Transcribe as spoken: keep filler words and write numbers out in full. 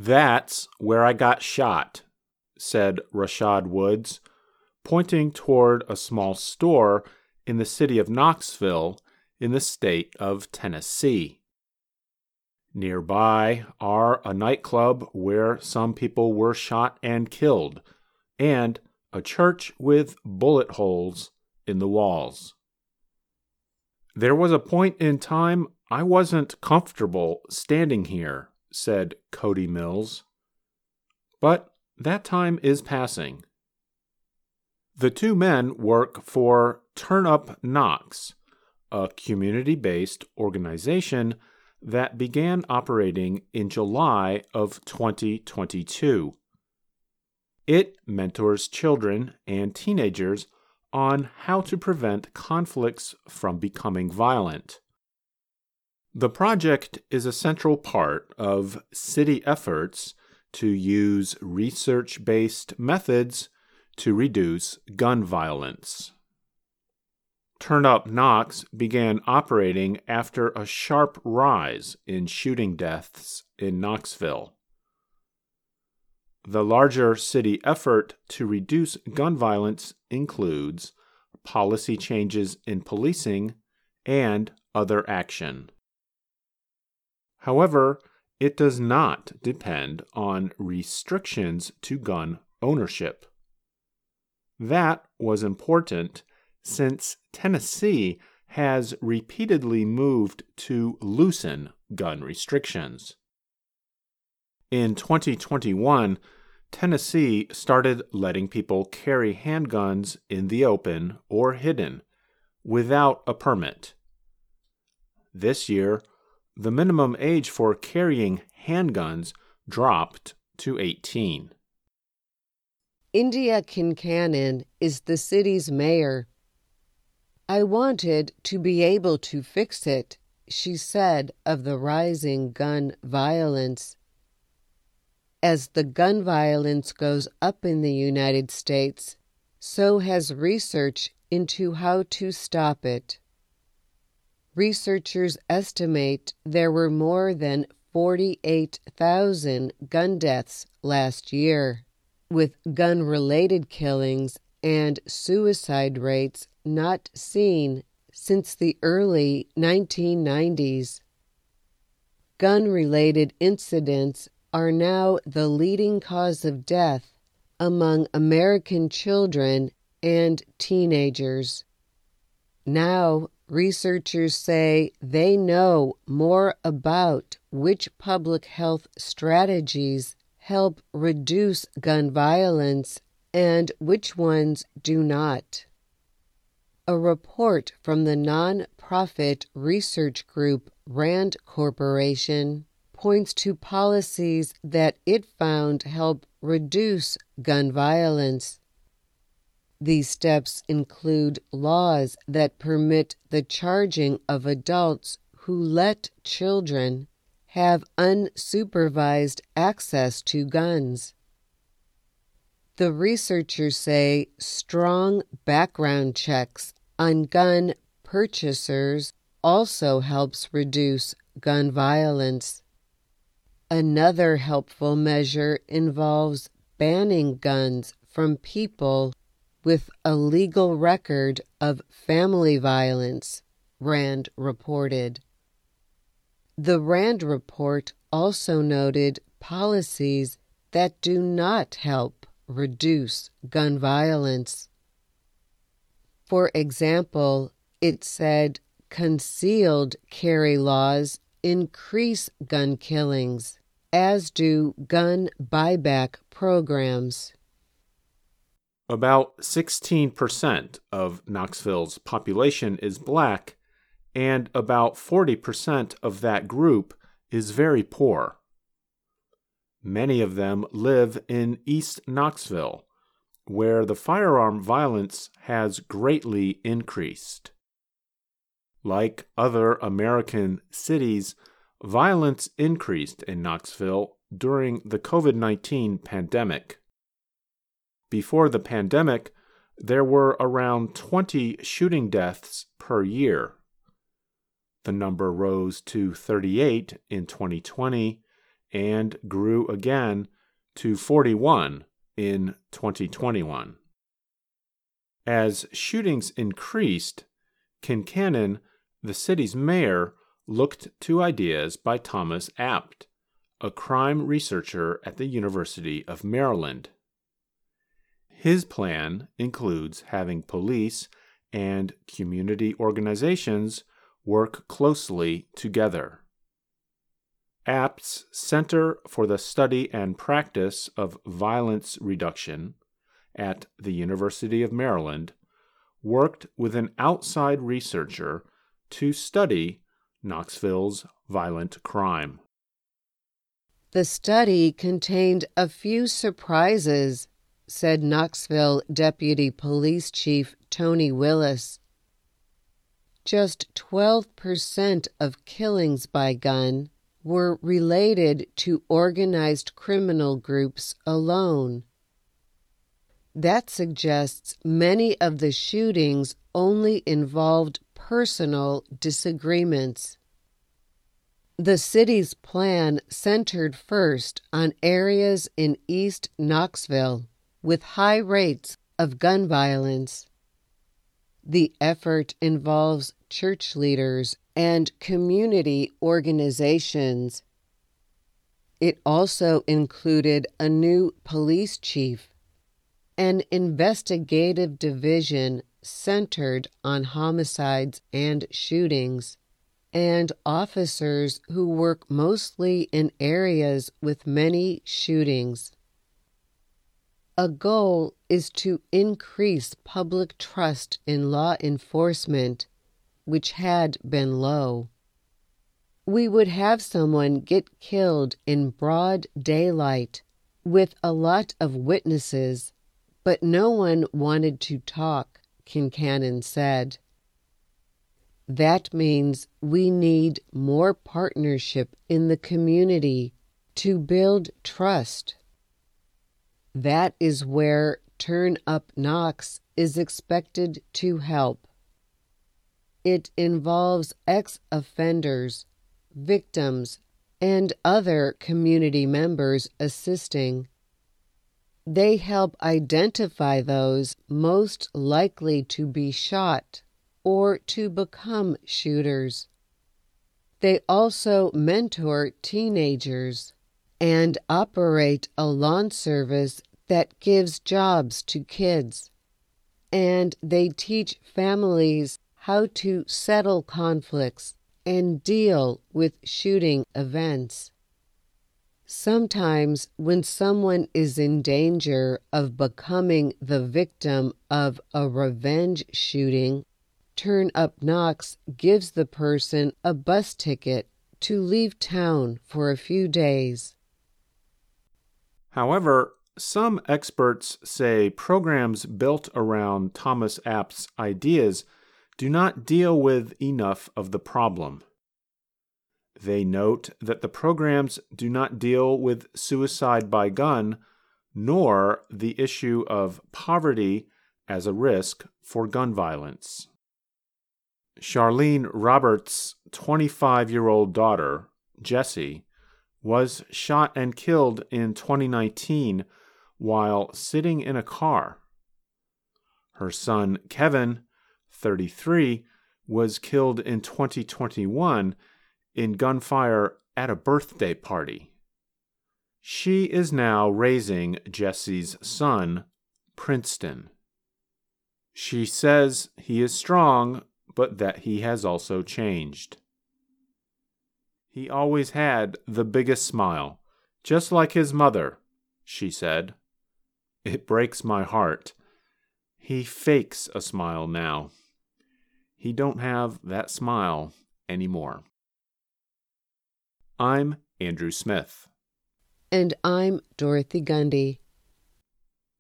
"That's where I got shot," said Rashad Woods, pointing toward a small store in the city of Knoxville in the state of Tennessee. Nearby are a nightclub where some people were shot and killed, and a church with bullet holes in the walls. "There was a point in time I wasn't comfortable standing here," said Cody Mills. "But that time is passing." The two men work for Turn Up Knox, a community-based organization that began operating in July of twenty twenty-two. It mentors children and teenagers on how to prevent conflicts from becoming violent. The project is a central part of city efforts to use research-based methods to reduce gun violence. Turn Up Knox began operating after a sharp rise in shooting deaths in Knoxville. The larger city effort to reduce gun violence includes policy changes in policing and other action. However, it does not depend on restrictions to gun ownership. That was important since Tennessee has repeatedly moved to loosen gun restrictions. In twenty twenty-one, Tennessee started letting people carry handguns in the open or hidden, without a permit. This year, the minimum age for carrying handguns dropped to eighteen. India Kincannon is the city's mayor. "I wanted to be able to fix it," she said of the rising gun violence. As the gun violence goes up in the United States, so has research into how to stop it. Researchers estimate there were more than forty-eight thousand gun deaths last year, with gun-related killings and suicide rates not seen since the early nineteen nineties. Gun-related incidents are now the leading cause of death among American children and teenagers. Now, researchers say they know more about which public health strategies help reduce gun violence and which ones do not. A report from the non-profit research group RAND Corporation points to policies that it found help reduce gun violence. These steps include laws that permit the charging of adults who let children have unsupervised access to guns. The researchers say strong background checks on gun purchasers also helps reduce gun violence. Another helpful measure involves banning guns from people with a legal record of family violence, RAND reported. The RAND report also noted policies that do not help reduce gun violence. For example, it said concealed carry laws increase gun killings, as do gun buyback programs. About sixteen percent of Knoxville's population is black, and about forty percent of that group is very poor. Many of them live in East Knoxville, where the firearm violence has greatly increased. Like other American cities, violence increased in Knoxville during the covid nineteen pandemic. Before the pandemic, there were around twenty shooting deaths per year. The number rose to thirty-eight in twenty twenty and grew again to forty-one in twenty twenty-one. As shootings increased, Kincannon, the city's mayor, looked to ideas by Thomas Abt, a crime researcher at the University of Maryland. His plan includes having police and community organizations work closely together. Abt's Center for the Study and Practice of Violence Reduction at the University of Maryland worked with an outside researcher to study Knoxville's violent crime. The study contained a few surprises, said Knoxville Deputy Police Chief Tony Willis. Just twelve percent of killings by gun were related to organized criminal groups alone. That suggests many of the shootings only involved personal disagreements. The city's plan centered first on areas in East Knoxville with high rates of gun violence. The effort involves church leaders and community organizations. It also included a new police chief, an investigative division centered on homicides and shootings, and officers who work mostly in areas with many shootings. A goal is to increase public trust in law enforcement, which had been low. We would have someone get killed in broad daylight with a lot of witnesses, but no one wanted to talk, Kincannon said. That means we need more partnership in the community to build trust. That is where Turn Up Knox is expected to help. It involves ex-offenders, victims, and other community members assisting. They help identify those most likely to be shot or to become shooters. They also mentor teenagers and operate a lawn service that gives jobs to kids. And they teach families how to settle conflicts and deal with shooting events. Sometimes when someone is in danger of becoming the victim of a revenge shooting, Turn Up Knox gives the person a bus ticket to leave town for a few days. However, some experts say programs built around Thomas Abt's ideas do not deal with enough of the problem. They note that the programs do not deal with suicide by gun, nor the issue of poverty as a risk for gun violence. Charlene Roberts' twenty-five-year-old daughter, Jessie, was shot and killed in twenty nineteen while sitting in a car. Her son, Kevin, thirty-three, was killed in twenty twenty-one in gunfire at a birthday party. She is now raising Jessie's son, Princeton. She says he is strong, but that he has also changed. He always had the biggest smile, just like his mother, she said. It breaks my heart. He fakes a smile now. He don't have that smile anymore. I'm Andrew Smith. And I'm Dorothy Gundy.